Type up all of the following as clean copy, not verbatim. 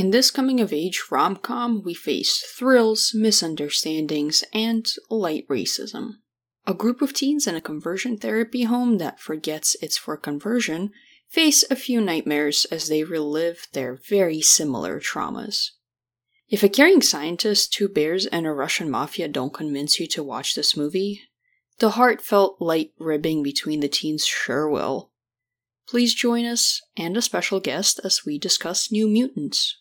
In this coming-of-age rom-com, we face thrills, misunderstandings, and light racism. A group of teens in a conversion therapy home that forgets it's for conversion face a few nightmares as they relive their very similar traumas. If a caring scientist, two bears, and a Russian mafia don't convince you to watch this movie, the heartfelt light ribbing between the teens sure will. Please join us and a special guest as we discuss New Mutants.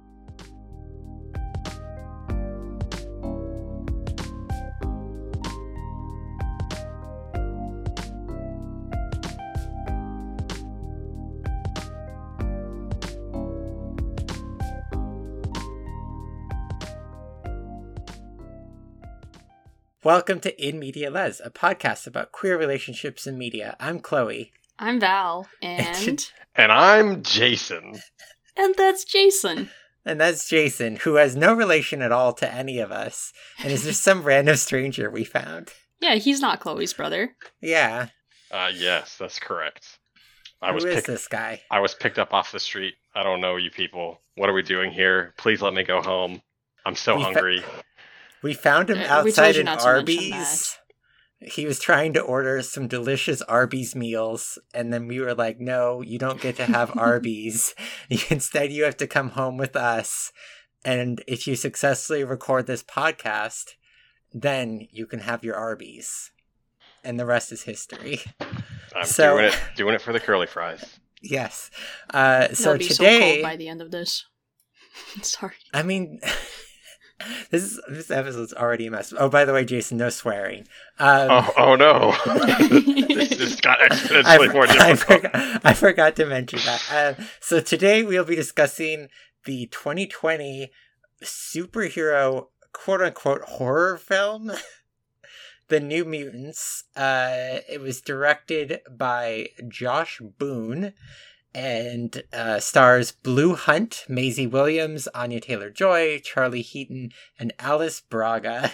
Welcome to In Media Les, a podcast about queer relationships in media. I'm Chloe. I'm Val, and I'm Jason. And that's Jason. And that's Jason, who has no relation at all to any of us, and is just some random stranger we found. Yeah, he's not Chloe's brother. Yeah. Yes, that's correct. Who is this guy? I was picked up off the street. I don't know you people. What are we doing here? Please let me go home. I'm so hungry. We found him outside an Arby's. He was trying to order some delicious Arby's meals, and then we were like, no, you don't get to have Arby's. Instead, you have to come home with us, and if you successfully record this podcast, then you can have your Arby's. And the rest is history. I'm doing it for the curly fries. Yes. So today... so cold by the end of this. Sorry. I mean... This episode's already a mess. Oh, by the way, Jason, no swearing. Oh no! This got exponentially more difficult. I forgot to mention that. So today we'll be discussing the 2020 superhero quote-unquote horror film, The New Mutants. It was directed by Josh Boone and stars Blue Hunt, Maisie Williams, Anya Taylor-Joy, Charlie Heaton, and Alice Braga.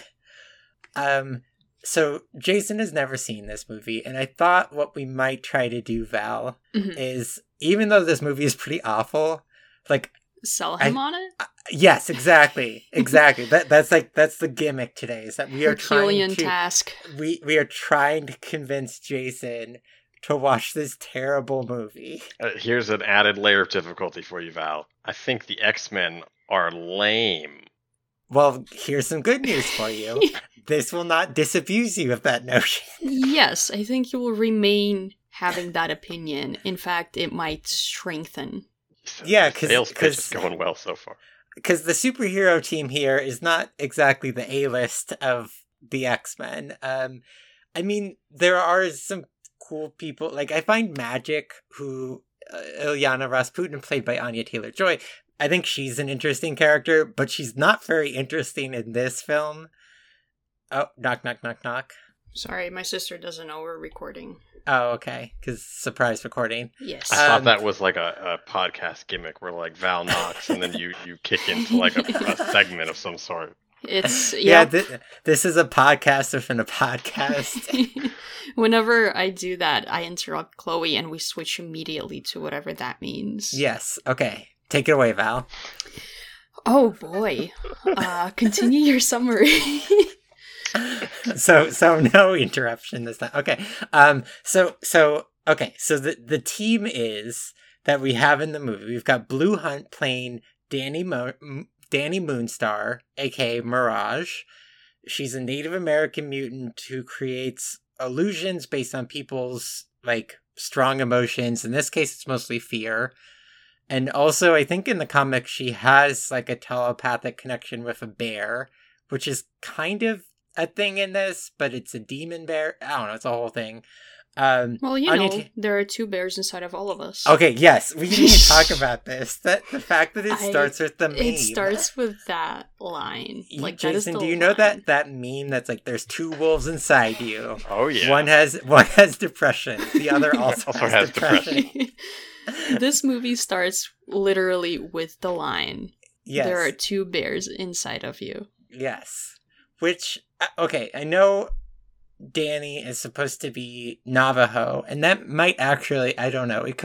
So Jason has never seen this movie, and I thought what we might try to do, Val, is, even though this movie is pretty awful, like... Sell him on it? Yes, exactly. Exactly. That's the gimmick today, is that we are Herculean task. We are trying to convince Jason to watch this terrible movie. Here's an added layer of difficulty for you, Val. I think the X-Men are lame. Well, here's some good news for you. This will not disabuse you of that notion. Yes, I think you will remain having that opinion. In fact, it might strengthen. Yeah, sales pitch is going well so far. Because the superhero team here is not exactly the A-list of the X-Men. I mean, there are some cool people. Like, I find Magic, who Ilyana Rasputin, played by Anya Taylor-Joy, I think she's an interesting character, but she's not very interesting in this film. Oh, knock, knock, knock, knock. Sorry, my sister doesn't know we're recording. Oh, okay, because surprise recording. Yes. I thought that was like a podcast gimmick where like Val knocks and then you kick into like a segment of some sort. It's this is a podcast within a podcast. Whenever I do that, I interrupt Chloe and we switch immediately to whatever that means. Yes. Okay. Take it away, Val. Oh boy. Continue your summary. So no interruption this time. Okay. So the team is that we have in the movie. We've got Blue Hunt playing Danny Moonstar, aka Mirage. She's a Native American mutant who creates illusions based on people's like strong emotions. In this case, it's mostly fear. And also, I think in the comic, she has like a telepathic connection with a bear, which is kind of a thing in this, but it's a demon bear. I don't know. It's a whole thing. Well, there are two bears inside of all of us. Okay, yes, we need to talk about this. That the fact that it starts with the meme. It starts with that line. Like, Jason, that is the do you know that meme that's like, there's two wolves inside you? Oh yeah. One has depression. The other also has depression. This movie starts literally with the line. Yes. There are two bears inside of you. Yes. Which, okay, I know Danny is supposed to be Navajo, and that might actually, I don't know, it could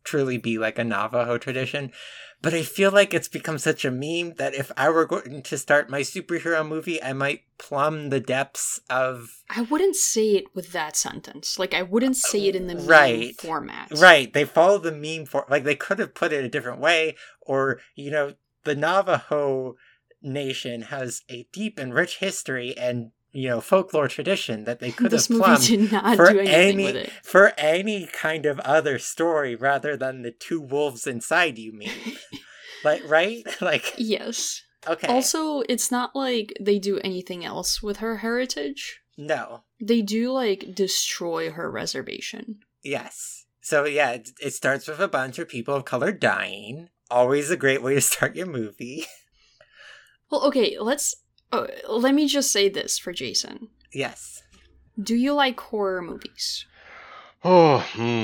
truly be like a Navajo tradition. But I feel like it's become such a meme that if I were going to start my superhero movie, I might plumb the depths of... I wouldn't say it with that sentence. Like, I wouldn't say it in the meme Right. format. Right. They follow the meme for... Like, they could have put it a different way. Or, you know, the Navajo nation has a deep and rich history and, you know, folklore tradition that they could have plumbed did not for do anything with it. for any kind of other story rather than the two wolves inside you meme. Like, right? Like, Yes. okay. Also, it's not like they do anything else with her heritage. No. They do, like, destroy her reservation. Yes. So, yeah, it starts with a bunch of people of color dying. Always a great way to start your movie. Well, okay, let me just say this for Jason. Yes. Do you like horror movies? Oh,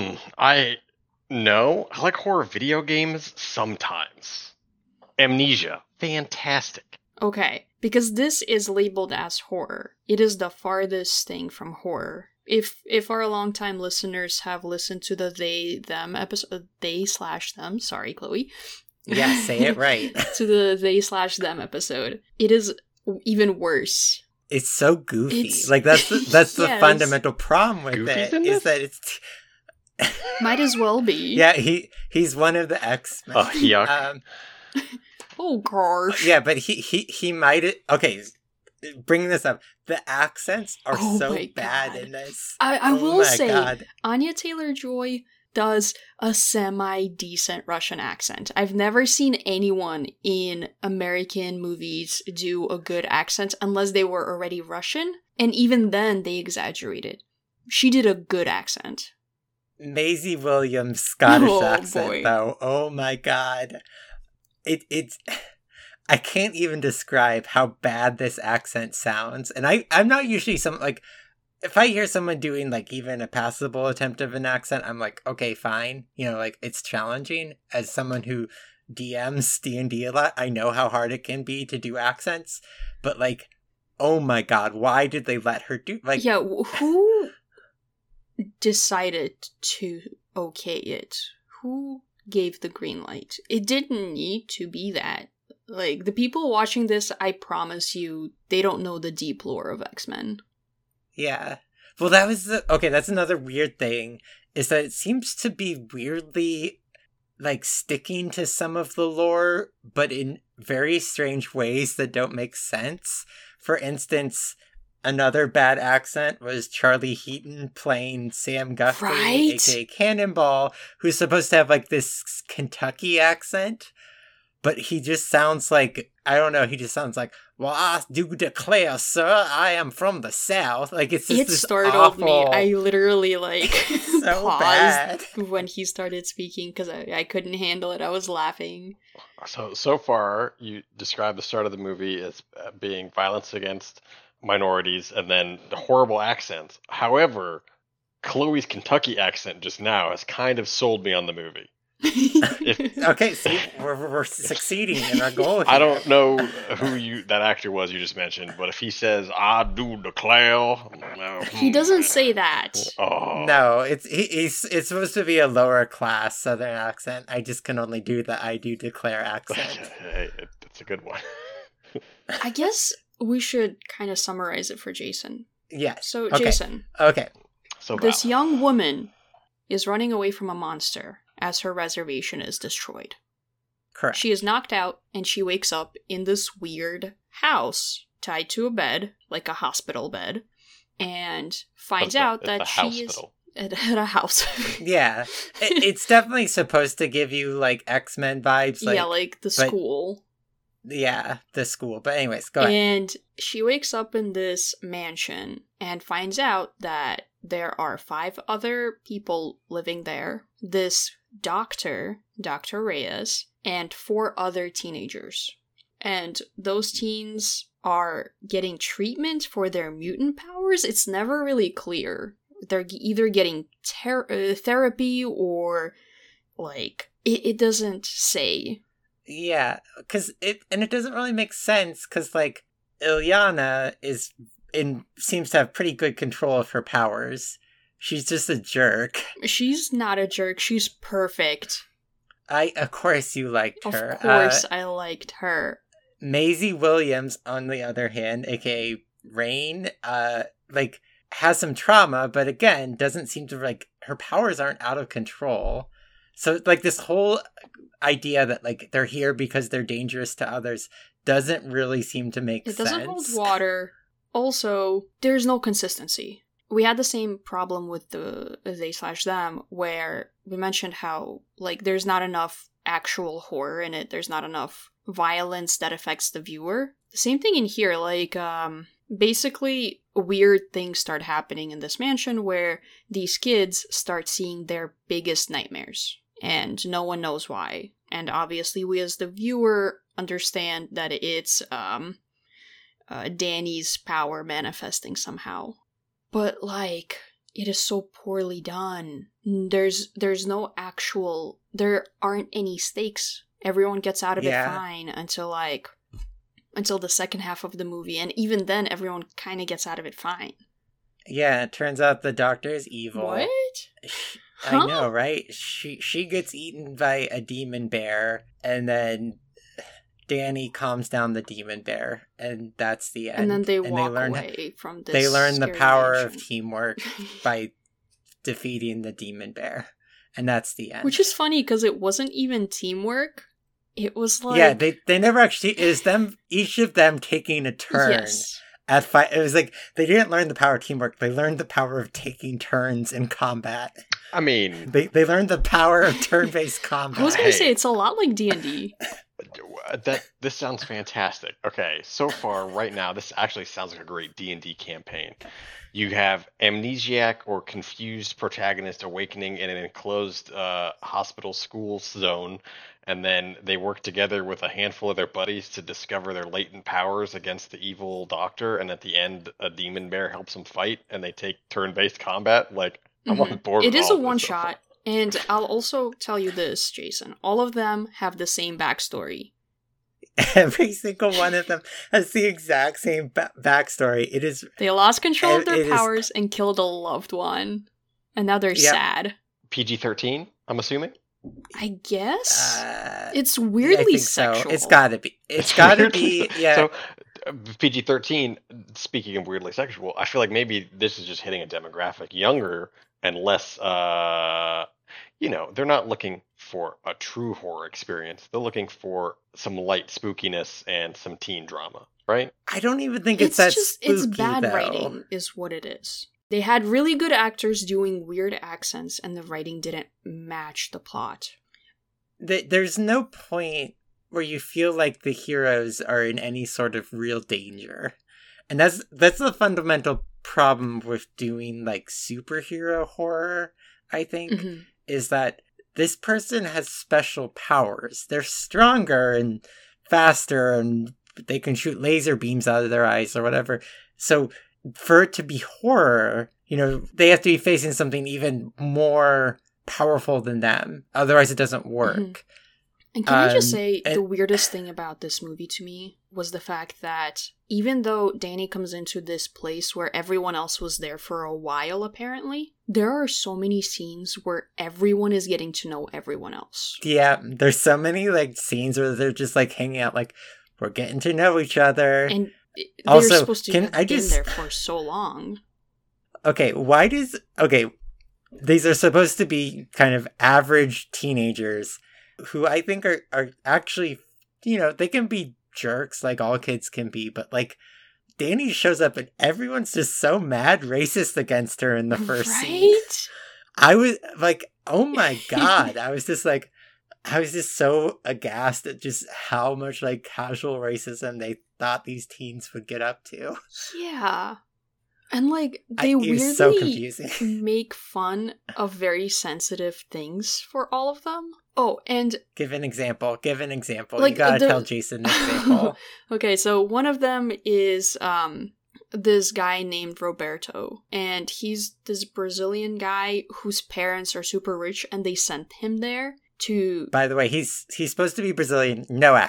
no. I like horror video games sometimes. Amnesia. Fantastic. Okay, because this is labeled as horror. It is the farthest thing from horror. If our longtime listeners have listened to the they/them episode, they/them, sorry, Chloe. Yeah, say it right. To the they/them episode, it is even worse. It's so goofy. Like, that's the Yes. fundamental problem with Goofy's it, in is this? that it's... Might as well be. Yeah, he's one of the X-Men. Oh, yuck. Oh gosh. Yeah, but he might... Okay, bringing this up, the accents are Oh so my bad God. in this. I Oh will my say, God. Anya Taylor-Joy does a semi-decent Russian accent. I've never seen anyone in American movies do a good accent unless they were already Russian, and even then they exaggerated. She did a good accent. Maisie Williams' Scottish Oh, accent, boy. though. Oh my God. It's... I can't even describe how bad this accent sounds. And I'm not usually like, if I hear someone doing like even a passable attempt of an accent, I'm like, okay, fine. You know, like, it's challenging. As someone who DMs D&D a lot, I know how hard it can be to do accents. But like, oh my God, why did they let her do, like... Yeah, who decided to okay it? Who gave the green light? It didn't need to be that. Like, the people watching this, I promise you, they don't know the deep lore of X-Men. Yeah. Well, that was okay, that's another weird thing, is that it seems to be weirdly, like, sticking to some of the lore, but in very strange ways that don't make sense. For instance, another bad accent was Charlie Heaton playing Sam Guthrie, Right? aka Cannonball, who's supposed to have, like, this Kentucky accent. But he just sounds like, I don't know, he just sounds like, well, I do declare, sir, I am from the South. Like, it's just It this startled awful... me. I literally, like, so paused bad. when he started speaking because I couldn't handle it. I was laughing. So far, you describe the start of the movie as being violence against minorities and then the horrible accents. However, Chloe's Kentucky accent just now has kind of sold me on the movie. Okay, see, we're succeeding in our goal here. I don't know who that actor was you just mentioned, but if he says "I do declare," well, He doesn't say that. Oh No, it's supposed to be a lower class Southern accent. I just can only do the I do declare accent. Hey, it's a good one. I guess we should kind of summarize it for Jason. Yes. So, Okay. Jason, Okay. So this Val. young woman is running away from a monster as her reservation is destroyed. Correct. She is knocked out and she wakes up in this weird house tied to a bed, like a hospital bed, and finds out It's that a she hospital. is at a house. Yeah, it's definitely supposed to give you like X-Men vibes. Like, yeah, like the but- school. yeah, the school. But anyways, go ahead. And she wakes up in this mansion and finds out that there are 5 other people living there. This doctor, Dr. Reyes, and 4 other teenagers. And those teens are getting treatment for their mutant powers. It's never really clear. They're either getting therapy or, like, it doesn't say. Yeah, because it doesn't really make sense because like Ilyana seems to have pretty good control of her powers, She's just a jerk. She's not a jerk. She's perfect. Of course you liked her. Of course I liked her. Maisie Williams, on the other hand, aka Rain, has some trauma, but again, doesn't seem to, her powers aren't out of control. So, this whole idea that, they're here because they're dangerous to others doesn't really seem to make sense. It doesn't hold water. Also, there's no consistency. We had the same problem with the they/them, where we mentioned how, there's not enough actual horror in it. There's not enough violence that affects the viewer. The same thing in here, basically weird things start happening in this mansion where these kids start seeing their biggest nightmares. And no one knows why. And obviously we as the viewer understand that it's Danny's power manifesting somehow. But, it is so poorly done. There's no actual... There aren't any stakes. Everyone gets out of it fine until the second half of the movie. And even then, everyone kind of gets out of it fine. Yeah, it turns out the doctor is evil. What? I know, right? She gets eaten by a demon bear, and then Danny calms down the demon bear, and that's the end. And then they walk away from this. They learn the power mansion. of teamwork by defeating the demon bear, and that's the end. Which is funny because it wasn't even teamwork. It was they never actually. It was them, each of them taking a turn. Yes. At fight, it was they didn't learn the power of teamwork. They learned the power of taking turns in combat. I mean, they learned the power of turn-based combat. I was gonna say it's a lot like D&D. This sounds fantastic. Okay, so far right now, this actually sounds like a great D&D campaign. You have amnesiac or confused protagonist awakening in an enclosed hospital school zone, and then they work together with a handful of their buddies to discover their latent powers against the evil doctor, and at the end, a demon bear helps them fight, and they take turn-based combat. I'm on board with It is all a of this one-shot, and I'll also tell you this, Jason. All of them have the same backstory. Every single one of them has the exact same backstory. It is they lost control of their powers and killed a loved one, and now they're sad. PG-13, I'm assuming. I guess it's weirdly sexual. So. It's gotta be. It's gotta be. Yeah. So PG-13. Speaking of weirdly sexual, I feel like maybe this is just hitting a demographic younger and less. They're not looking for a true horror experience. They're looking for some light spookiness and some teen drama, right? I don't even think it's that spooky, it's bad though. writing is what it is. They had really good actors doing weird accents, and the writing didn't match the plot. There's no point where you feel like the heroes are in any sort of real danger. And that's the fundamental problem with doing, superhero horror, I think, is that this person has special powers. They're stronger and faster, and they can shoot laser beams out of their eyes or whatever. So for it to be horror, they have to be facing something even more powerful than them. Otherwise, it doesn't work. And can I just say, the weirdest thing about this movie to me was the fact that even though Danny comes into this place where everyone else was there for a while, apparently, there are so many scenes where everyone is getting to know everyone else. Yeah, there's so many, scenes where they're just, hanging out, we're getting to know each other. And they're supposed to have been there for so long. Okay, these are supposed to be kind of average teenagers who I think are actually, they can be jerks like all kids can be, but Danny shows up and everyone's just so mad racist against her in the first scene. I was oh my God. I was just so aghast at just how much casual racism they thought these teens would get up to. Yeah. And they weirdly so confusing. make fun of very sensitive things for all of them. Oh, and give an example. You gotta tell Jason an example. Okay, so one of them is this guy named Roberto, and he's this Brazilian guy whose parents are super rich, and they sent him there to... By the way, he's supposed to be Brazilian, no accent.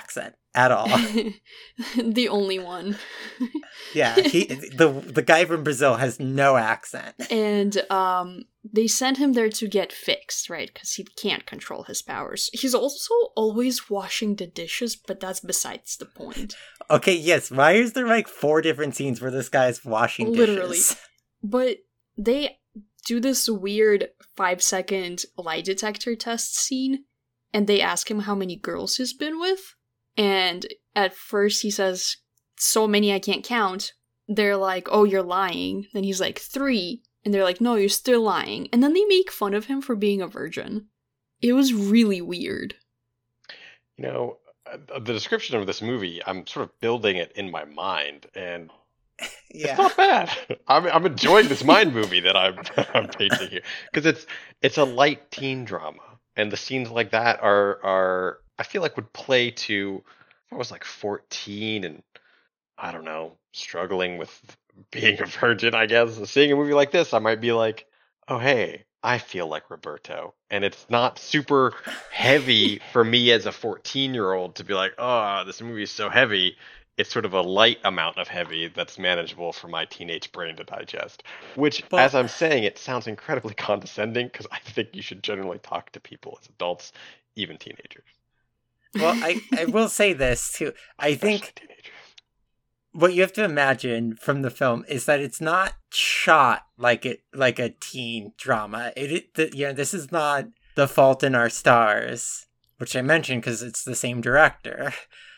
at all. The only one. Yeah, the guy from Brazil has no accent. And they sent him there to get fixed, right? Because he can't control his powers. He's also always washing the dishes, but that's besides the point. Okay, yes. Why is there like 4 different scenes where this guy's washing Literally. dishes? But they do this weird 5-second lie detector test scene, and they ask him how many girls he's been with. And at first he says, so many I can't count. They're like, oh, you're lying. Then he's like, 3. And they're like, no, you're still lying. And then they make fun of him for being a virgin. It was really weird. You know, the description of this movie, I'm sort of building it in my mind, and Yeah. it's not bad. I'm enjoying this mind movie that I'm painting here, because it's a light teen drama, and the scenes like that are I feel like would play to, if I was like 14 and I don't know, struggling with being a virgin, I guess. Seeing a movie like this, I might be like, oh, hey, I feel like Roberto. And it's not super heavy for me as a 14-year-old to be like, oh, this movie is so heavy. It's sort of a light amount of heavy that's manageable for my teenage brain to digest. Which, Well- as I'm saying, it sounds incredibly condescending, because I think you should generally talk to people as adults, even teenagers. Well, I will say this too. I think Especially teenagers. what you have to imagine from the film is that it's not shot like a teen drama. This is not The Fault in Our Stars, which I mentioned because it's the same director.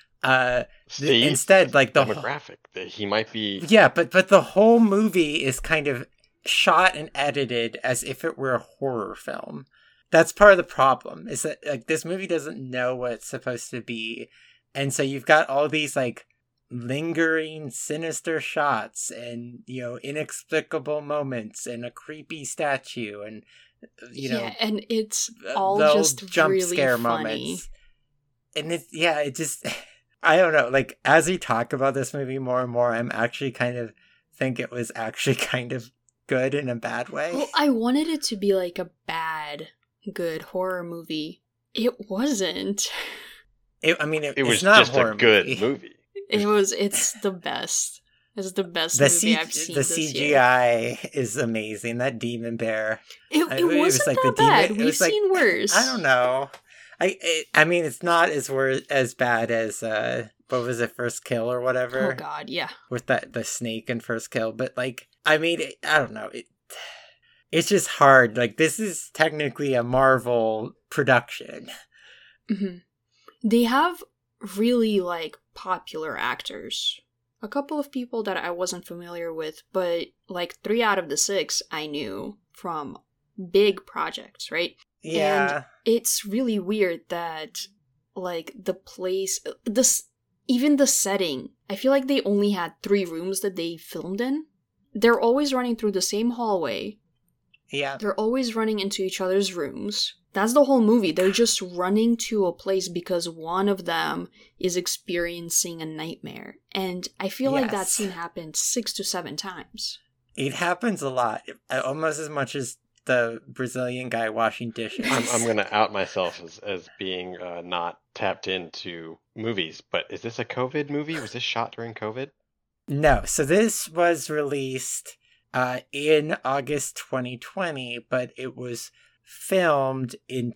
See, Instead, like the demographic, that he might be. yeah, but the whole movie is kind of shot and edited as if it were a horror film. That's part of the problem, is that like this movie doesn't know what it's supposed to be, and so you've got all these like lingering, sinister shots, and inexplicable moments, and a creepy statue, and and it's all the just old jump really scare funny. moments, and it just I don't know. Like as we talk about this movie more and more, I'm actually kind of think it was actually kind of good in a bad way. Well, I wanted it to be like a bad, good horror movie. It wasn't. It was it's not just a good movie. movie. It's the best. It's the best movie I've seen The this CGI year. is amazing. That demon bear. It wasn't like that the demon- bad. it We've was like- seen worse. I don't know. It's not as bad as what was it, First Kill or whatever, Oh god, yeah. with the snake in First Kill. But like, I don't know. It's just hard. Like this is technically a Marvel production. hmm They have really like popular actors. A couple of people that I wasn't familiar with, but like 3 out of the 6 I knew from big projects, right? Yeah. It's really weird that like the place, even the setting, I feel like they only had 3 rooms that they filmed in. They're always running through the same hallway. Yeah. They're always running into each other's rooms. That's the whole movie. They're just running to a place because one of them is experiencing a nightmare. And I feel like that Yes. scene happened 6 to 7 times. It happens a lot, almost as much as the Brazilian guy washing dishes. I'm going to out myself as being not tapped into movies, but is this a COVID movie? Was this shot during COVID? No, so this was released in August 2020, but it was filmed in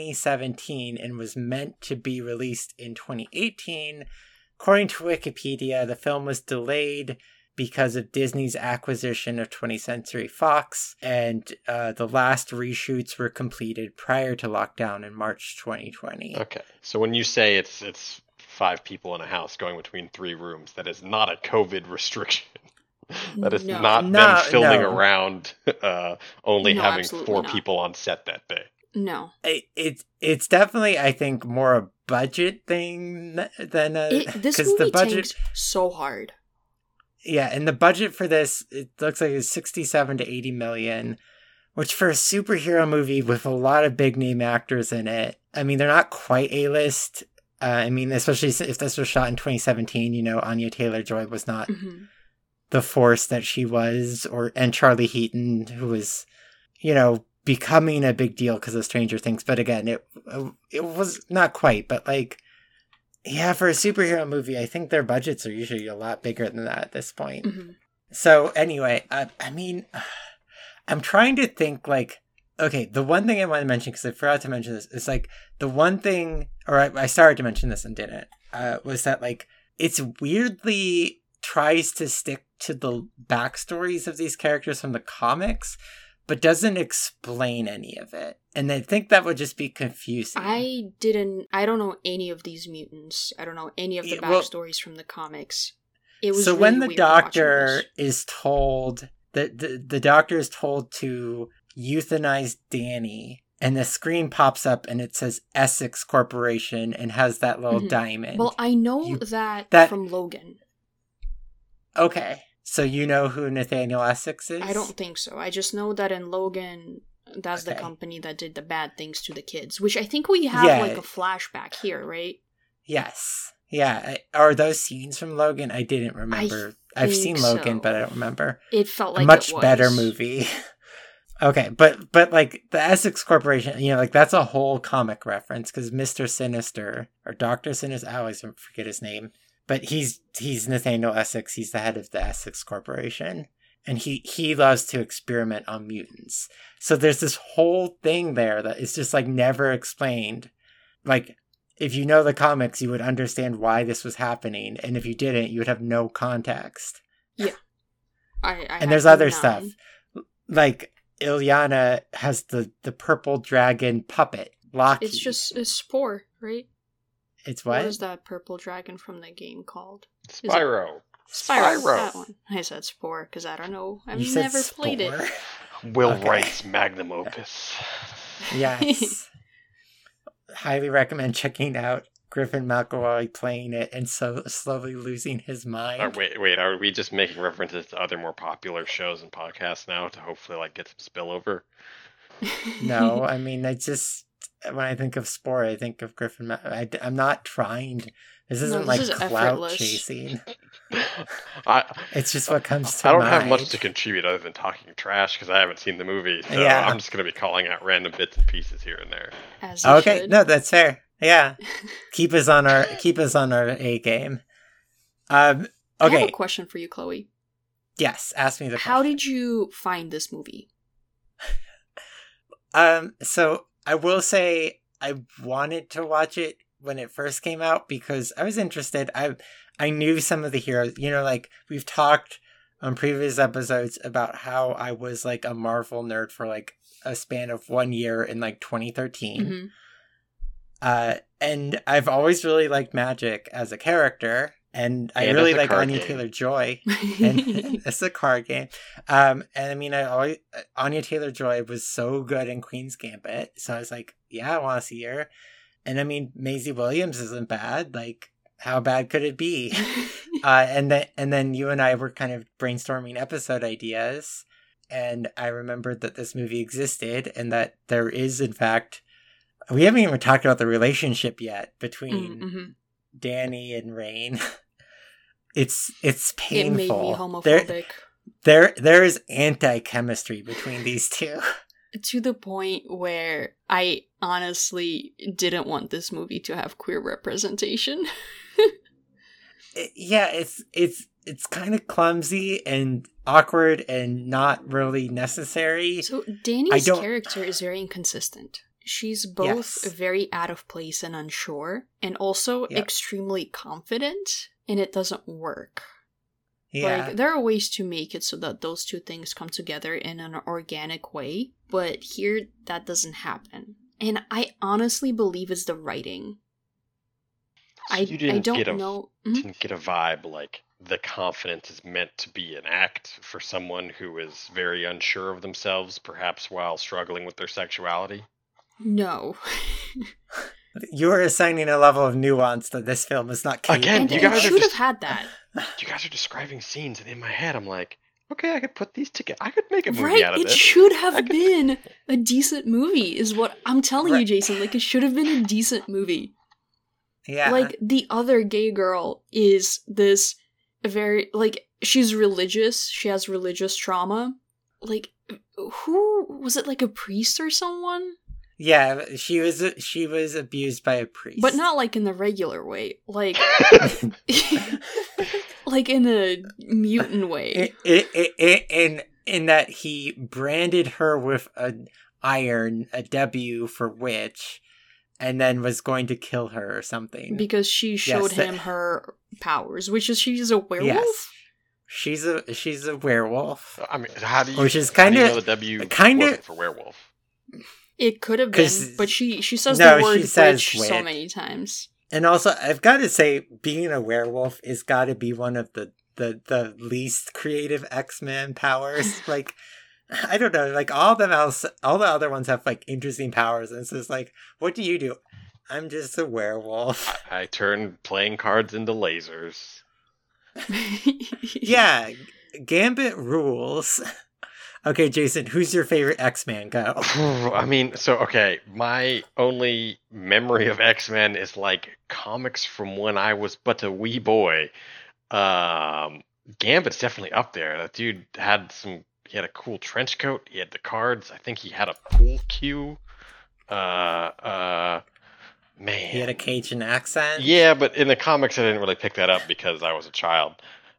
2017 and was meant to be released in 2018. According to Wikipedia, the film was delayed because of Disney's acquisition of 20th Century Fox, and the last reshoots were completed prior to lockdown in March 2020. Okay, so when you say it's 5 people in a house going between 3 rooms, that is not a COVID restriction. That is No. not No, them filming no. around only No, having absolutely 4 not. people on set that day. No. It's definitely, I think, more a budget thing than a... This 'cause movie the budget, tanked so hard. yeah, and the budget for this, it looks like it's 67 to 80 million, which for a superhero movie with a lot of big name actors in it, I mean, they're not quite A-list. Especially if this was shot in 2017, Anya Taylor-Joy was not Mhm. the force that she was, and Charlie Heaton, who was, becoming a big deal because of Stranger Things. But again, it was not quite, but like, Yeah, for a superhero movie, I think their budgets are usually a lot bigger than that at this point. Mm-hmm. So anyway, I mean, I'm trying to think like, okay, the one thing I want to mention, because I forgot to mention this, is like the one thing, or I started to mention this and didn't, was that like it's weirdly tries to stick to the backstories of these characters from the comics, but doesn't explain any of it. And I think that would just be confusing. I don't know any of these mutants. I don't know any of the backstories from the comics. It was so really when the weird doctor is told that the doctor is told to euthanize Danny, and the screen pops up and it says Essex Corporation and has that little diamond. Well, I know that from Logan. Okay. So you know who Nathaniel Essex is? I don't think so. I just know that in Logan, that's the company that did the bad things to the kids, which I think we have like a flashback here, right? Yes. Yeah. Are those scenes from Logan? I didn't remember. I've seen Logan, but I don't remember. It felt like a much better movie. Okay, but like the Essex Corporation, you know, like that's a whole comic reference because Mr. Sinister or Dr. Sinister, I always forget his name. But he's Nathaniel Essex. He's the head of the Essex Corporation. And he loves to experiment on mutants. So there's this whole thing there that is just like never explained. Like, if you know the comics, you would understand why this was happening. And if you didn't, you would have no context. Yeah. And there's other stuff. Like, Illyana has the purple dragon puppet, Loki. It's Spore, right? It's what? What is that purple dragon from the game called? Spyro. Spyro. That one. I said Spore because I don't know. I've never played it. Will Wright's magnum opus. Yes. Highly recommend checking out Griffin McElroy playing it and so slowly losing his mind. Wait. Are we just making references to other more popular shows and podcasts now to hopefully like get some spillover? No, I mean, when I think of Spore, I think of Griffin. I'm not trying to. This isn't clout chasing. It's just what comes to mind. I don't have much to contribute other than talking trash because I haven't seen the movie. So I'm just going to be calling out random bits and pieces here and there. Okay, should. No, that's fair. Yeah, keep us on our A game. Okay. I have a question for you, Chloe. Yes, ask me the question. How did you find this movie? So I will say I wanted to watch it when it first came out because I was interested. I knew some of the heroes. You know, like we've talked on previous episodes about how I was like a Marvel nerd for like a span of 1 year in like 2013. Mm-hmm. And I've always really liked Magic as a character. And I really like Anya Taylor-Joy. And it's a card game. And I mean, Anya Taylor-Joy was so good in Queen's Gambit. So I was like, yeah, I want to see her. And I mean, Maisie Williams isn't bad. Like, how bad could it be? And then you and I were kind of brainstorming episode ideas. And I remembered that this movie existed and that there is, in fact, we haven't even talked about the relationship yet between Danny and Rain. It's painful. It made me homophobic. There is anti-chemistry between these two. To the point where I honestly didn't want this movie to have queer representation. It's kind of clumsy and awkward and not really necessary. So Danny's character is very inconsistent. She's both very out of place and unsure, and also extremely confident, and it doesn't work. Yeah. Like, there are ways to make it so that those two things come together in an organic way, but here that doesn't happen. And I honestly believe it's the writing. So you didn't get a vibe like the confidence is meant to be an act for someone who is very unsure of themselves, perhaps while struggling with their sexuality? No. You're assigning a level of nuance that this film is not capable. Again, you guys should have had that. You guys are describing scenes, and in my head, I'm like, okay, I could put these together. I could make a movie out of this. It should have been a decent movie, is what I'm telling you, Jason. Like, it should have been a decent movie. Yeah. Like, the other gay girl is this very, like, she's religious. She has religious trauma. Like, who was it, like a priest or someone? Yeah, she was abused by a priest. But not like in the regular way. Like like in a mutant way. In that he branded her with an iron, a W for witch, and then was going to kill her or something. Because she showed him her powers, which is she's a werewolf? Yes. She's a werewolf. I mean, how do you, which is kind of the W wasn't for werewolf? It could have been, but she says no, the word witch so many times. And also, I've got to say, being a werewolf is got to be one of the least creative X-Men powers. Like, I don't know, like all the other ones have like interesting powers, and it's just like, what do you do? I'm just a werewolf. I turn playing cards into lasers. Yeah, Gambit rules. Okay, Jason, who's your favorite X-Man? Go. I mean, okay, my only memory of X-Men is like comics from when I was but a wee boy. Gambit's definitely up there. That dude he had a cool trench coat, he had the cards, I think he had a pool cue. Man. He had a Cajun accent? Yeah, but in the comics I didn't really pick that up because I was a child.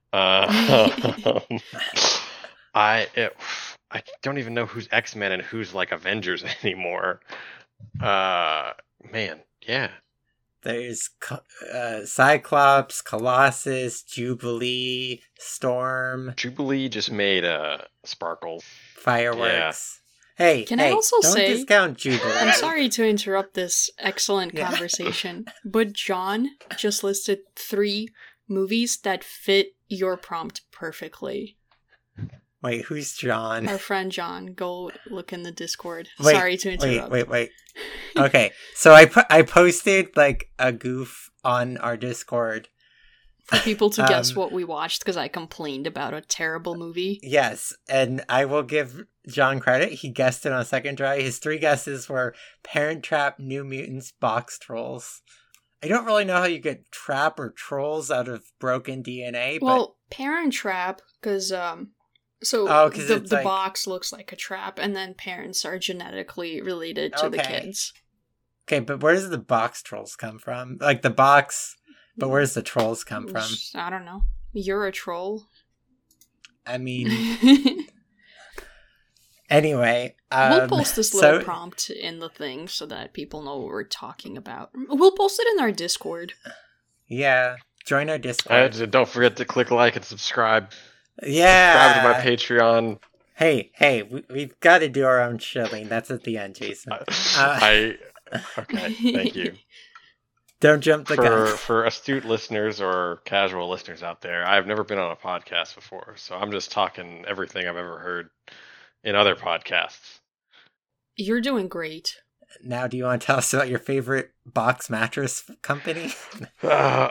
I don't even know who's X-Men and who's like Avengers anymore. Man, yeah. There's Cyclops, Colossus, Jubilee, Storm. Jubilee just made Sparkles. Fireworks. Yeah. Hey, Can I also don't say, discount Jubilee. I'm sorry to interrupt this excellent conversation, but John just listed 3 movies that fit your prompt perfectly. Wait, who's John? Our friend John. Go look in the Discord. Wait, sorry to interrupt. Wait. Okay, so I posted like a goof on our Discord for people to guess what we watched because I complained about a terrible movie. Yes, and I will give John credit. He guessed it on second try. His 3 guesses were Parent Trap, New Mutants, Box Trolls. I don't really know how you get trap or trolls out of broken DNA. Well, Parent Trap, because the like, box looks like a trap, and then parents are genetically related to the kids. Okay, but where does the box trolls come from? Like the box, but where does the trolls come from? I don't know. You're a troll. I mean... Anyway, we'll post this little prompt in the thing so that people know what we're talking about. We'll post it in our Discord. Yeah, join our Discord. Don't forget to click like and subscribe. Yeah, subscribe to my Patreon. Hey, we've got to do our own shilling. That's at the end, Jason. Okay, thank you. Don't jump the gun. For astute listeners or casual listeners out there, I've never been on a podcast before, so I'm just talking everything I've ever heard in other podcasts. You're doing great. Now, do you want to tell us about your favorite box mattress company? Man.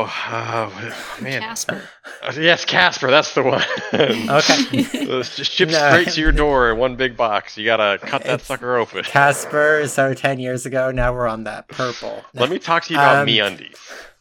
Casper. Yes, Casper, that's the one. Okay. Shipped straight to your door in one big box. You gotta cut that sucker open. Casper, so 10 years ago, now we're on that purple. Let me talk to you about MeUndies.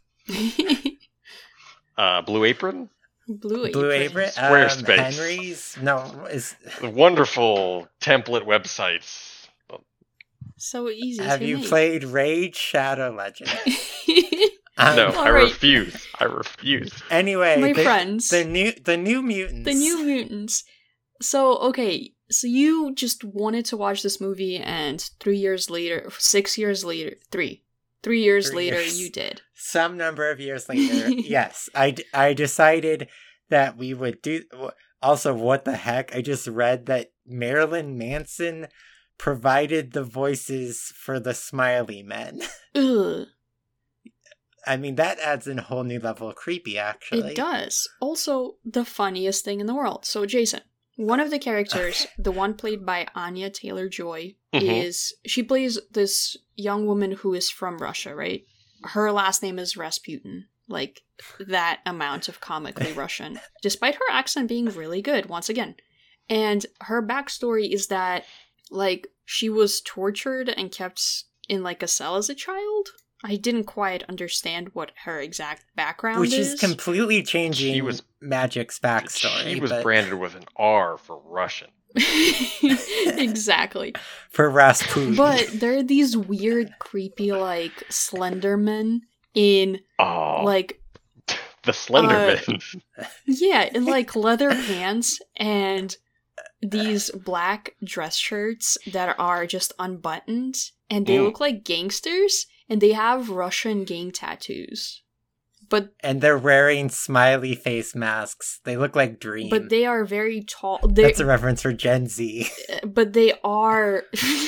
Blue Apron? Blue Apron? Squarespace. Henry's? No, is wonderful template websites. So easy. Have you played Raid Shadow Legends? No, I refuse. Anyway, my friends, the new mutants. So okay, so you just wanted to watch this movie, and 3 years later, 3 years later, you did. Some number of years later, yes, I decided that we would do. Also, what the heck? I just read that Marilyn Manson provided the voices for the Smiley Men. Ugh. I mean, that adds in a whole new level of creepy, actually. It does. Also, the funniest thing in the world. So, Jason, one of the characters, the one played by Anya Taylor-Joy, she plays this young woman who is from Russia, right? Her last name is Rasputin. Like, that amount of comically Russian. Despite her accent being really good, once again. And her backstory is that, like, she was tortured and kept in, like, a cell as a child. I didn't quite understand what her exact background is. Which is completely changing Magic's backstory. She was branded with an R for Russian. Exactly. For Rasputin. But there are these weird, creepy, like, slender men in, Oh, like, the Slender Man. yeah, in, like, leather pants and these black dress shirts that are just unbuttoned, and they look like gangsters, and they have Russian gang tattoos. But And they're wearing smiley face masks. They look like Dream. but they are very tall. That's a reference for Gen Z. But they are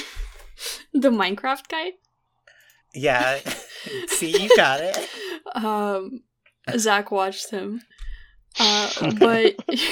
the Minecraft guy. Yeah. See, you got it. Zach watched him. But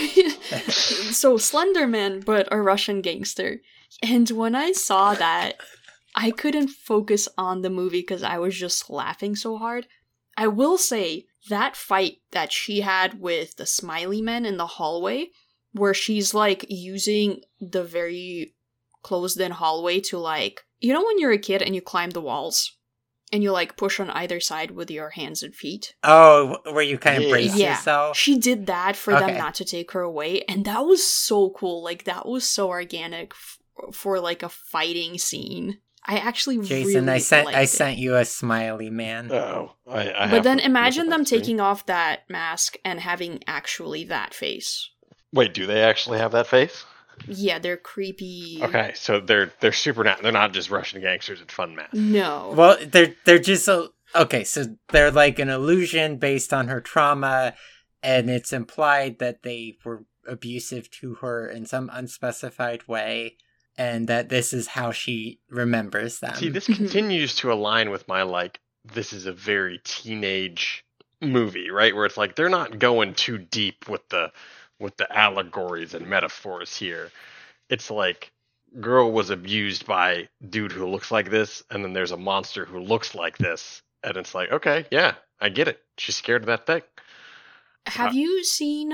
so Slenderman, but a Russian gangster. And when I saw that, I couldn't focus on the movie because I was just laughing so hard. I will say that fight that she had with the smiley men in the hallway, where she's like using the very closed-in hallway to like, you know when you're a kid and you climb the walls and you like push on either side with your hands and feet? Oh, where you kind of brace Yeah, yourself? she did that for them Okay. not to take her away, and that was so cool. Like, that was so organic for like a fighting scene. I actually Jason, really I sent liked I it. sent you a smiley man. Oh, I But then have to imagine look at them that scene. taking off that mask and having actually that face. Wait, do they actually have that face? Yeah, they're creepy. Okay, so they're super they're not just Russian gangsters in fun masks. No. Well, they're just okay. So they're like an illusion based on her trauma, and it's implied that they were abusive to her in some unspecified way, and that this is how she remembers them. See, this Mhm. continues to align with my like. This is a very teenage movie, right? Where it's like they're not going too deep with the allegories and metaphors here. It's like girl was abused by dude who looks like this, and then there's a monster who looks like this, and it's like, okay, yeah, I get it. She's scared of that thing. Have you seen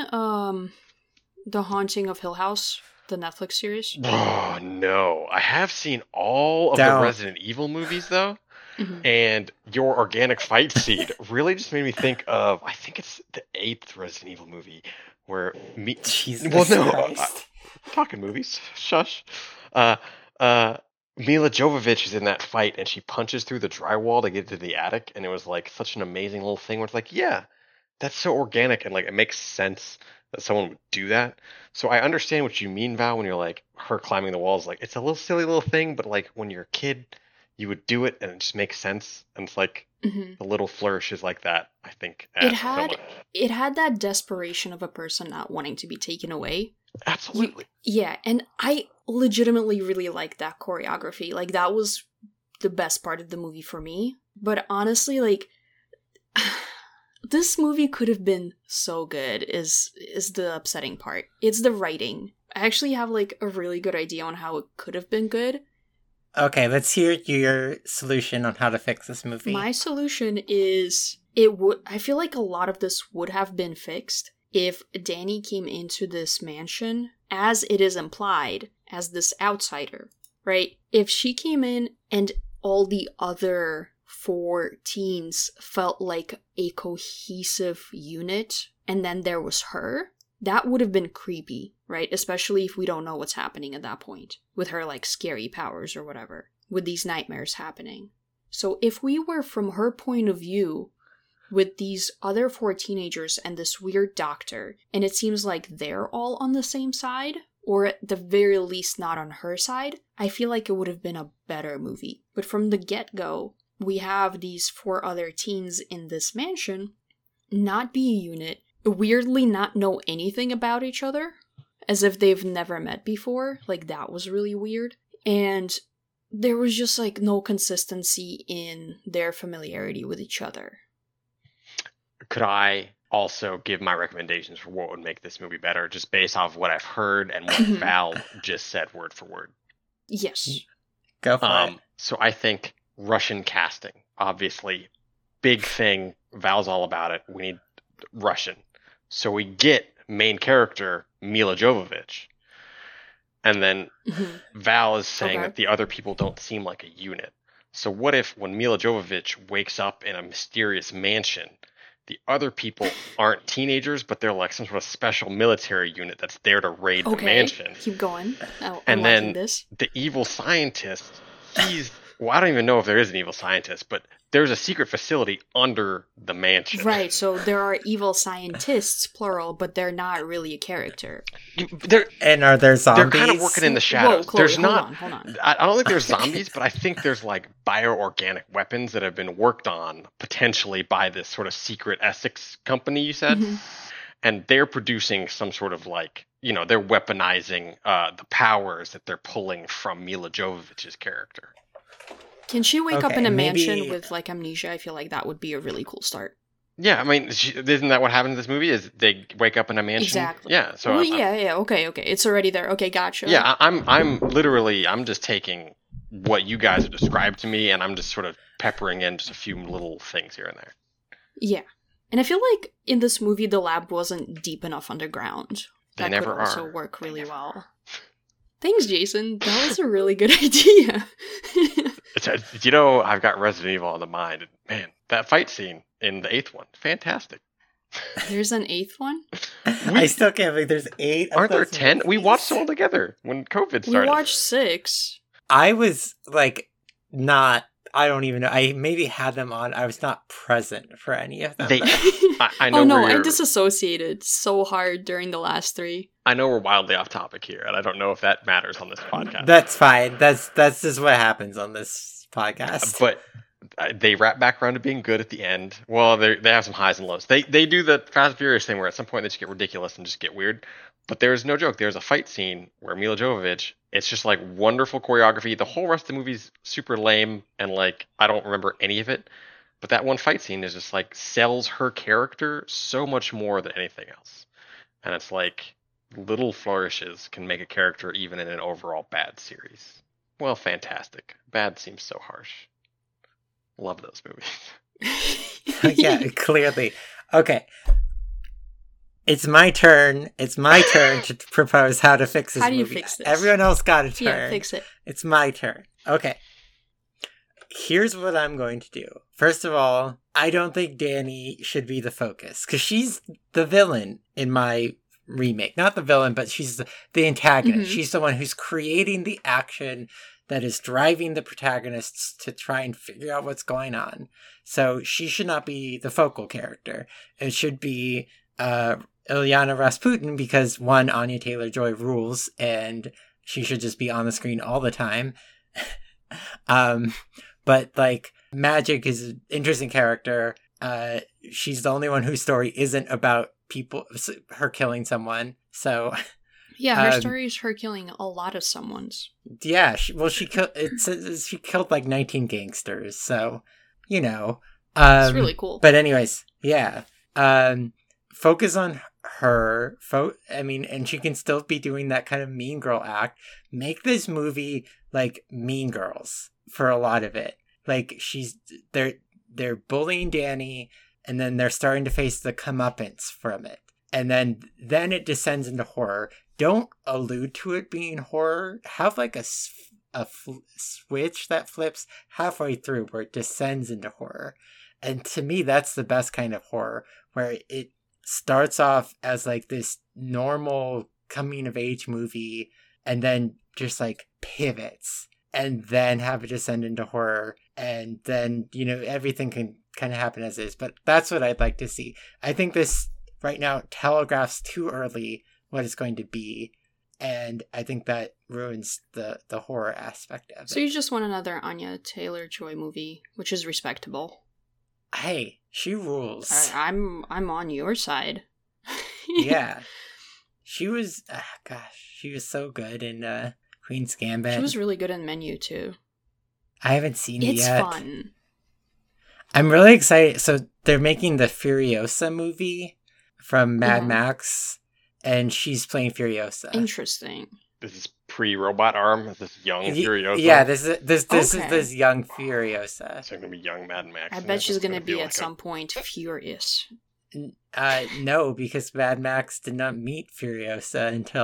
The Haunting of Hill House, the Netflix series? Oh no, I have seen all of Don't. the Resident Evil movies though. Mhm. And your organic fight seed really just made me think of, I think it's the 8th Resident Evil movie where Jesus well, no, Christ. talking movies, shush. Mila Jovovich is in that fight and she punches through the drywall to get to the attic, and it was like such an amazing little thing where it's like, yeah, that's so organic and like it makes sense that someone would do that. So I understand what you mean, Val, when you're like her climbing the walls. Like it's a little silly little thing, but like when you're a kid, you would do it and it just makes sense. And it's like Mhm. the little flourishes like that, I think, It add so had much. it had that desperation of a person not wanting to be taken away. Absolutely. Yeah, and I legitimately really liked that choreography. Like, that was the best part of the movie for me. But honestly, like, this movie could have been so good is the upsetting part. It's the writing. I actually have, like, a really good idea on how it could have been good. Okay, let's hear your solution on how to fix this movie. My solution is I feel like a lot of this would have been fixed if Danny came into this mansion, as it is implied, as this outsider, right? If she came in and all the other 4 teens felt like a cohesive unit, and then there was her, that would have been creepy, right? Especially if we don't know what's happening at that point, with her like scary powers or whatever, with these nightmares happening. So if we were from her point of view, with these other 4 teenagers and this weird doctor, and it seems like they're all on the same side, or at the very least not on her side, I feel like it would have been a better movie. But from the get-go, we have these 4 other teens in this mansion not be a unit, weirdly not know anything about each other, as if they've never met before. Like, that was really weird. And there was just like no consistency in their familiarity with each other. Could I also give my recommendations for what would make this movie better, just based off of what I've heard and what Val just said word for word? Yes. Go for it. So I think Russian casting, obviously, big thing. Val's all about it. We need Russian. So we get main character Mila Jovovich. And then Val is saying Okay. that the other people don't seem like a unit. So what if when Mila Jovovich wakes up in a mysterious mansion, the other people aren't teenagers, but they're like some sort of special military unit that's there to raid the mansion. Keep going. I'm and then this. The evil scientist, well, I don't even know if there is an evil scientist, but there's a secret facility under the mansion. Right, so there are evil scientists, plural, but they're not really a character. And are there zombies? They're kind of working in the shadows. Whoa, Chloe, hold on. I don't think there's zombies, but I think there's like bioorganic weapons that have been worked on potentially by this sort of secret Essex company you said. Mm-hmm. And they're producing some sort of like, they're weaponizing the powers that they're pulling from Mila Jovovich's character. Can she wake up in a mansion with like amnesia? I feel like that would be a really cool start. Yeah, I mean, isn't that what happens in this movie? Is they wake up in a mansion? Exactly. Yeah. So okay. It's already there. Okay, gotcha. Yeah, I'm just taking what you guys have described to me, and I'm just sort of peppering in just a few little things here and there. Yeah, and I feel like in this movie the lab wasn't deep enough underground. That could also work really well. Thanks, Jason. That was a really good idea. I've got Resident Evil on the mind. Man, that fight scene in the 8th one, fantastic. There's an 8th one? I still can't believe there's 8. Aren't there 10? Movies? We watched them all together when COVID started. We watched 6. I was like, I don't even know. I maybe had them on. I was not present for any of them. I know. Oh no, I disassociated so hard during the last 3. I know we're wildly off topic here, and I don't know if that matters on this podcast. That's fine. That's just what happens on this podcast. But they wrap back around to being good at the end. Well, they have some highs and lows. They do the Fast and Furious thing where at some point they just get ridiculous and just get weird. But there's no joke. There's a fight scene where Mila Jovovich, it's just like wonderful choreography. The whole rest of the movie's super lame and like I don't remember any of it. But that one fight scene is just like sells her character so much more than anything else. And it's like little flourishes can make a character even in an overall bad series. Well, fantastic. Bad seems so harsh. Love those movies. Yeah, clearly. Okay. It's my turn. It's my turn to propose how to fix this movie. How do you fix this? Everyone else got a turn. Yeah, fix it. It's my turn. Okay. Here's what I'm going to do. First of all, I don't think Danny should be the focus, because she's the villain in my remake. Not the villain, but she's the antagonist. Mm-hmm. She's the one who's creating the action that is driving the protagonists to try and figure out what's going on. So she should not be the focal character. It should be Ilyana Rasputin, because one, Anya Taylor-Joy rules, and she should just be on the screen all the time. But like Magic is an interesting character. She's the only one whose story isn't about her killing someone. So yeah, her story is her killing a lot of someone's. Yeah, she killed like 19 gangsters. So it's really cool. But anyways, yeah. Focus on her. And she can still be doing that kind of mean girl act. Make this movie like Mean Girls for a lot of it. Like they're bullying Danny, and then they're starting to face the comeuppance from it, and then it descends into horror. Don't allude to it being horror. Have like a switch that flips halfway through where it descends into horror. And to me, that's the best kind of horror, where it starts off as like this normal coming of age movie and then just like pivots and then have it descend into horror. And then, everything can kind of happen as is. But that's what I'd like to see. I think this right now telegraphs too early what it's going to be. And I think that ruins the horror aspect of it. So you just want another Anya Taylor-Joy movie, which is respectable. Hey, she rules. I'm on your side. Yeah. She was, she was so good in Queen's Gambit. She was really good in Menu, too. I haven't seen it yet. It's fun. I'm really excited. So they're making the Furiosa movie from Mad Max, and she's playing Furiosa. Interesting. This is pre-robot arm. This young Furiosa. Yeah, this is this young Furiosa. So it's gonna be young Mad Max. I bet she's gonna be at some point furious. No, because Mad Max did not meet Furiosa until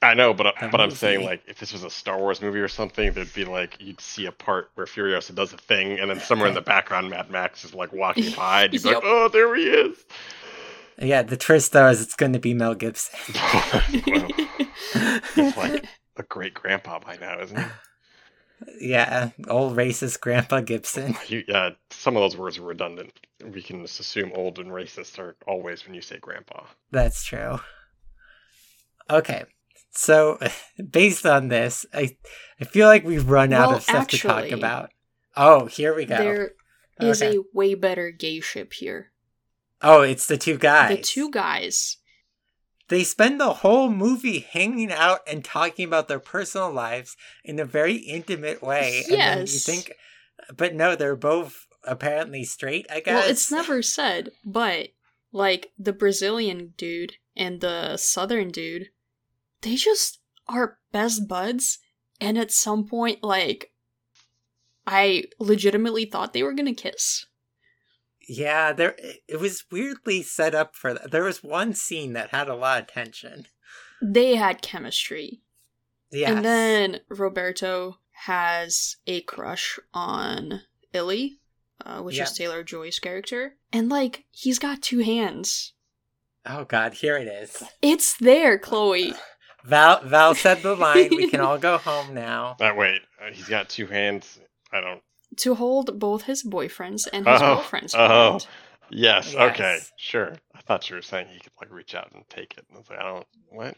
I know, but the I'm saying, movie. like, if this was a Star Wars movie or something, there'd be like you'd see a part where Furiosa does a thing, and then somewhere in the background, Mad Max is like walking by, and you'd be like, Yep. "Oh, there he is!" Yeah, the twist though is it's going to be Mel Gibson. Well, he's like a great grandpa by now, isn't he? Yeah, old racist Grandpa Gibson. Some of those words are redundant. We can just assume old and racist are always when you say grandpa. That's true. Okay, so based on this, I feel like we've run out Well, of stuff to talk actually, about. Oh, here we go. There is Okay. a way better gay ship here. Oh, it's the two guys. The two guys. They spend the whole movie hanging out and talking about their personal lives in a very intimate way. And then you Yes. think, but no, they're both apparently straight, I guess. Well, it's never said, but like the Brazilian dude and the Southern dude, they just are best buds. And at some point, like, I legitimately thought they were gonna kiss. Yeah, it was weirdly set up for that. There was one scene that had a lot of tension. They had chemistry. Yes. And then Roberto has a crush on Illy, which Yeah. is Taylor Joy's character. And, like, he's got two hands. Oh god, here it is. It's there, Chloe. Val said the line, we can all go home now. Wait, he's got two hands. I don't. To hold both his boyfriends and his girlfriends. Oh, hand. yes, Yes. okay, sure. I thought you were saying he could like reach out and take it. And I was like, I don't. What?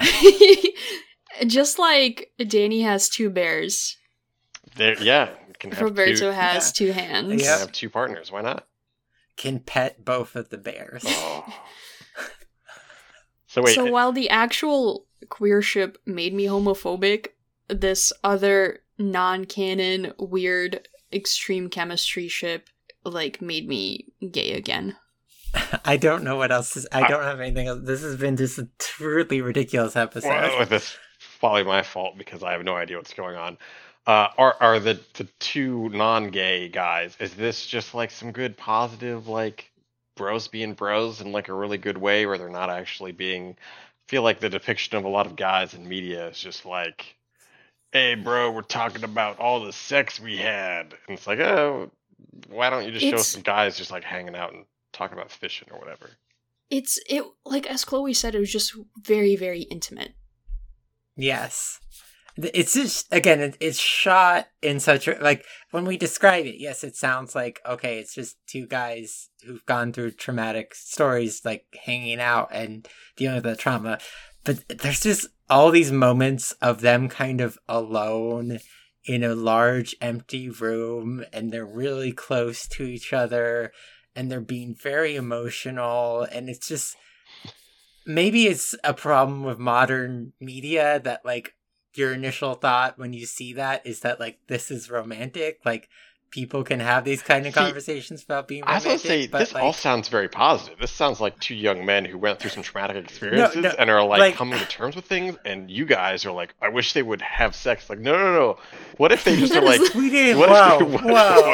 Just like Danny has two bears, There, yeah. You can have Roberto two, has two hands. you can Yep. have two partners. Why not? Can pet both of the bears. Oh. So wait. So while the actual queer ship made me homophobic, this other non-canon, weird, extreme chemistry ship, like, made me gay again. I don't know what else. I don't have anything else. This has been just a truly ridiculous episode. Well, this probably my fault because I have no idea what's going on. Are the two non-gay guys? Is this just like some good positive like bros being bros in like a really good way where they're not actually being? I feel like the depiction of a lot of guys in media is just like, "Hey, bro, we're talking about all the sex we had," and it's like, oh, why don't you just show It's- some guys just like hanging out and talking about fishing or whatever? It, like, as Chloe said, it was just very, very intimate. Yes. It's just, again, it's shot in such a, like, when we describe it, yes, it sounds like, okay, it's just two guys who've gone through traumatic stories, like, hanging out and dealing with the trauma. But there's just all these moments of them kind of alone in a large empty room, and they're really close to each other, and they're being very emotional, and it's just, maybe it's a problem with modern media that, like, your initial thought when you see that is that, like, this is romantic, like, people can have these kind of See, conversations about being I was romantic. gonna say but, this like, all sounds very positive. This sounds like two young men who went through some traumatic experiences no, and are like, like- coming to terms with things. And you guys are like, I wish they would have sex. Like, no. What if they just are like, we didn't. what Whoa, if-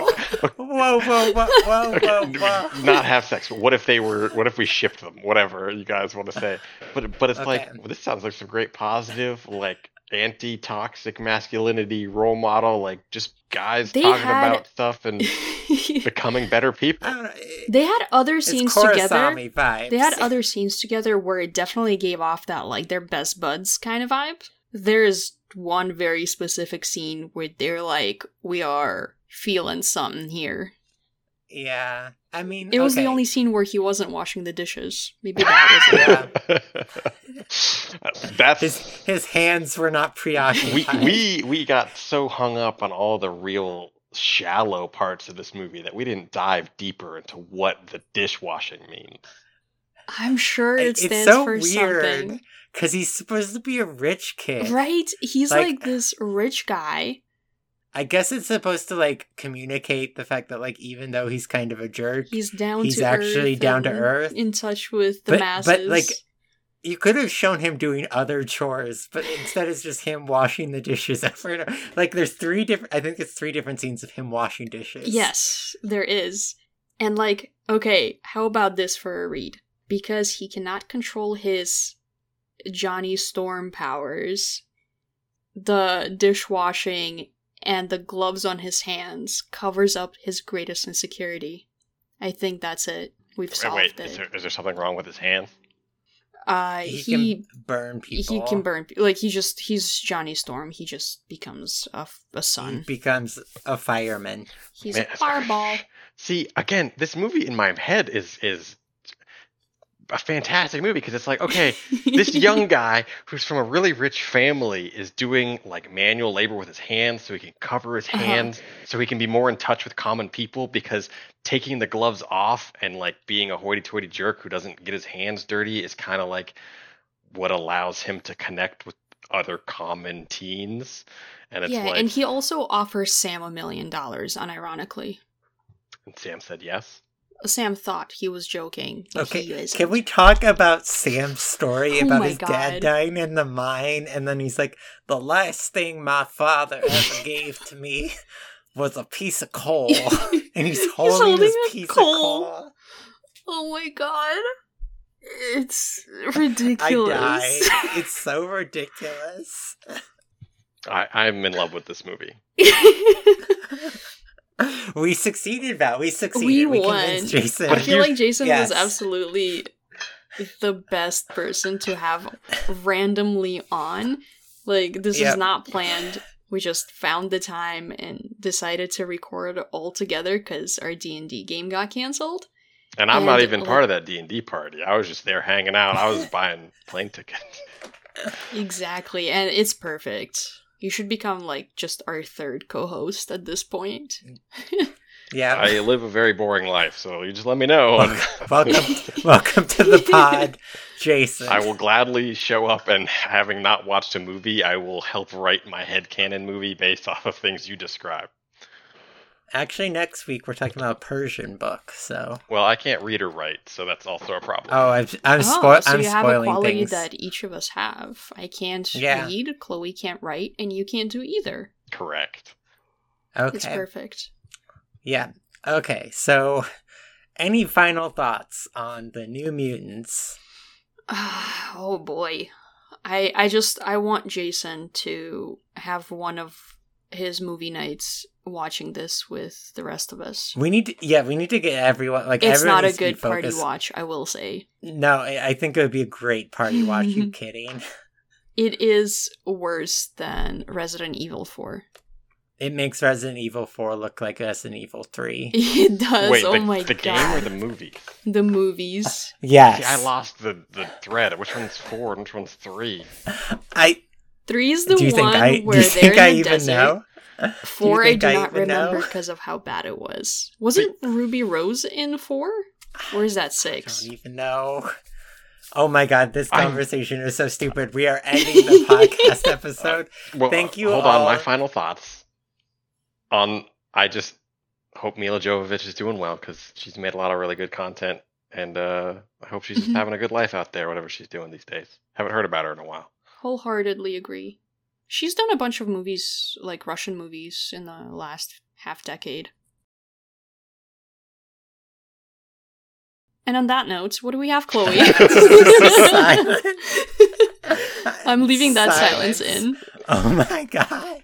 whoa. okay, not have sex? But what if they were? What if we shipped them? Whatever you guys want to say. But it's Okay. like, well, this sounds like some great positive, like anti-toxic masculinity role model. Like just guys They talking had- about stuff and becoming better people. I don't know. They had other It's scenes together. Kurosami vibes. They had other scenes together where it definitely gave off that, like, they're best buds kind of vibe. There's one very specific scene where they're like, we are feeling something here. Yeah, I mean, It was the okay. only scene where he wasn't washing the dishes. Maybe that was it. That's His hands were not preoccupied. we got so hung up on all the real shallow parts of this movie that we didn't dive deeper into what the dishwashing means. I'm sure it It's stands so for weird something. because he's supposed to be a rich kid. Right? He's Like- like this rich guy. I guess it's supposed to, like, communicate the fact that, like, even though he's kind of a jerk, He's down He's to actually earth. down to and earth. In touch with the but masses. like, you could have shown him doing other chores, but instead it's just him washing the dishes over and over. Like, there's three different scenes of him washing dishes. Yes, there is. And, like, okay, how about this for a read? Because he cannot control his Johnny Storm powers, the dishwashing and the gloves on his hands covers up his greatest insecurity. I think that's it. We've solved it. Is there something wrong with his hands? He can burn people. He can burn. Like, he's Johnny Storm. He just becomes a sun. He becomes a fireman. He's a fireball. See, again, this movie in my head is a fantastic movie because it's like, okay, this young guy who's from a really rich family is doing like manual labor with his hands so he can cover his hands, so he can be more in touch with common people, because taking the gloves off and like being a hoity-toity jerk who doesn't get his hands dirty is kind of like what allows him to connect with other common teens. And it's like, and he also offers Sam $1 million, unironically. And Sam said yes. Sam thought he was joking. Okay, he isn't. can we talk about Sam's story about my his God. dad dying in the mine? And then he's like, the last thing my father ever gave to me was a piece of coal. And he's holding this piece of coal. Oh my God. It's ridiculous. I die. It's so ridiculous. I'm in love with this movie. We succeeded, Val. We succeeded. We We won. convinced Jason. I feel like Jason Yes. was absolutely the best person to have randomly on. Like, this is not planned. We just found the time and decided to record all together because our D&D game got canceled. And I'm not even part of that D&D party. I was just there hanging out. I was buying plane tickets. Exactly, and it's perfect. You should become, like, just our third co-host at this point. Yeah. I live a very boring life, so you just let me know. Welcome to the pod, Jason. I will gladly show up, and having not watched a movie, I will help write my headcanon movie based off of things you describe. Actually, next week we're talking about a Persian book, so... Well, I can't read or write, so that's also a problem. Oh, I'm So I'm you spoiling have a quality things. that each of us have. I can't read, Chloe can't write, and you can't do either. Correct. Okay. It's perfect. Yeah. Okay, so any final thoughts on the New Mutants? Oh boy. I want Jason to have one of his movie nights watching this with the rest of us. We need to get everyone, like, it's everyone not a needs to be good party focused. watch, I will say. No, I think it would be a great party watch. You kidding? It is worse than Resident Evil 4. It makes Resident Evil 4 look like Resident Evil 3. It does. Wait, my the God. game or the movie? The movies. Yes. See, I lost the thread. Which one's 4 and which one's 3? 3 is the do you one think where do you they're think in I the even desert. know? 4 I think do I not even remember know? because of how bad it was. Wasn't Ruby Rose in 4? Or is that I 6? don't even know. Oh my God, this conversation is so stupid. We are ending the podcast episode. Well, Thank you Hold all. on, my final thoughts. I just hope Mila Jovovich is doing well, because she's made a lot of really good content, and I hope she's just having a good life out there, whatever she's doing these days. Haven't heard about her in a while. Wholeheartedly agree. She's done a bunch of movies, like Russian movies, in the last half decade. And on that note, what do we have, Chloe? Silence. I'm leaving that silence in. Oh my God.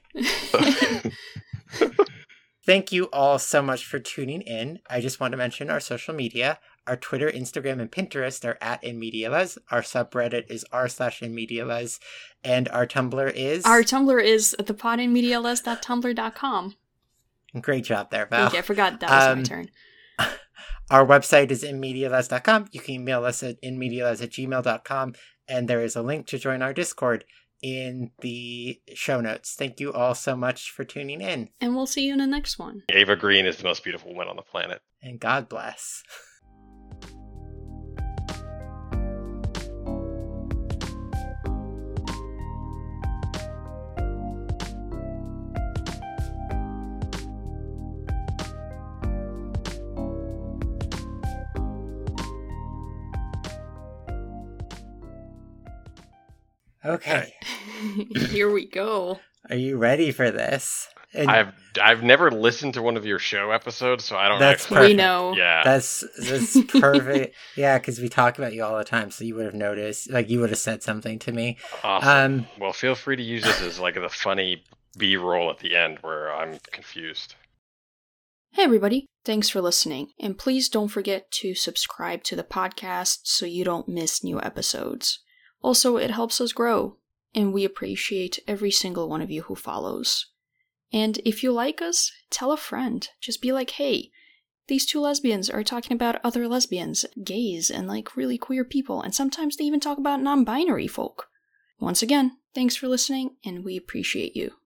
Thank you all so much for tuning in. I just want to mention our social media. Our Twitter, Instagram, and Pinterest are at InMediaLes. Our subreddit is r/InMediaLes. And our Tumblr is... Our Tumblr is thepodinmediales.tumblr.com. Great job there, Val. Thank you. I forgot that was my turn. Our website is inmediales.com. You can email us at inmediales@gmail.com. And there is a link to join our Discord in the show notes. Thank you all so much for tuning in. And we'll see you in the next one. Ava Green is the most beautiful woman on the planet. And God bless. Okay. Here we go. Are you ready for this? And I've never listened to one of your show episodes, so I don't That's actually. perfect. We know. Yeah. That's perfect. Yeah, because we talk about you all the time, so you would have noticed, like you would have said something to me. Awesome. Well, feel free to use this as like the funny B-roll at the end where I'm confused. Hey everybody, thanks for listening, and please don't forget to subscribe to the podcast so you don't miss new episodes. Also, it helps us grow, and we appreciate every single one of you who follows. And if you like us, tell a friend. Just be like, hey, these two lesbians are talking about other lesbians, gays, and like really queer people, and sometimes they even talk about non-binary folk. Once again, thanks for listening, and we appreciate you.